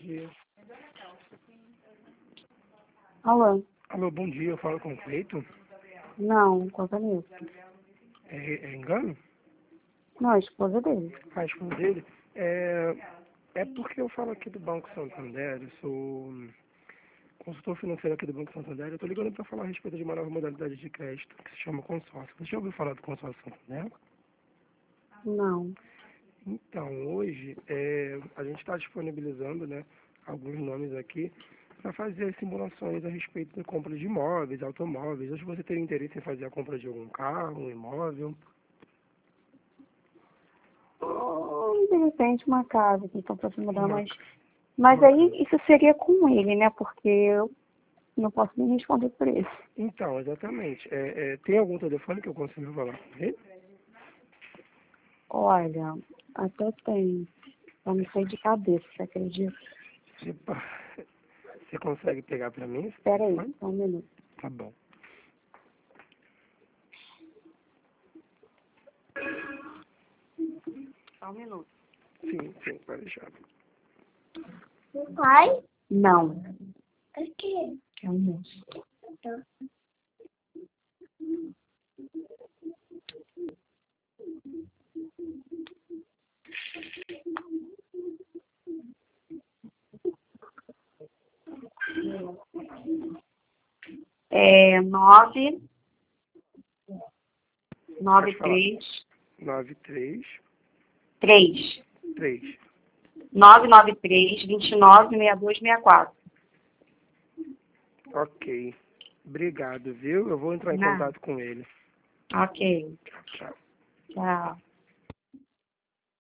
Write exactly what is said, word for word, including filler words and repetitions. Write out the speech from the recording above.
dia. Alô? Alô, bom dia. Eu falo com o Cleiton. Não, com a Vanessa. É, é engano? Não, a esposa dele. A esposa dele? É, é porque eu falo aqui do Banco Santander. Eu sou consultor financeiro aqui do Banco Santander. Eu estou ligando para falar a respeito de uma nova modalidade de crédito que se chama consórcio. Você já ouviu falar do consórcio Santander? Não. Então, hoje, é, a gente está disponibilizando, né, alguns nomes aqui para fazer simulações a respeito da compra de imóveis, automóveis. Hoje você tem interesse em fazer a compra de algum carro, um imóvel? Ou, de repente, uma casa que estão para se mudar, Uma, mas... Mas uma aí casa. isso seria com ele, né? Porque eu não posso nem responder por isso. Então, exatamente. É, é, tem algum telefone que eu consiga falar com ele? Olha, até tem. Eu não sei de cabeça, você acredita? Você, pa- você consegue pegar para mim esse Espera aí, telefone? só um minuto. Tá bom. Só um minuto. Sim, sim, pode deixar. Pai? Não. O quê? É um moço. É nove, nove, Pode falar. três, Nove três três. três. nove nove três, vinte e nove, sessenta e dois, sessenta e quatro. Ok. Obrigado, viu? Eu vou entrar em Não. contato com ele. Ok. Tchau. Tchau.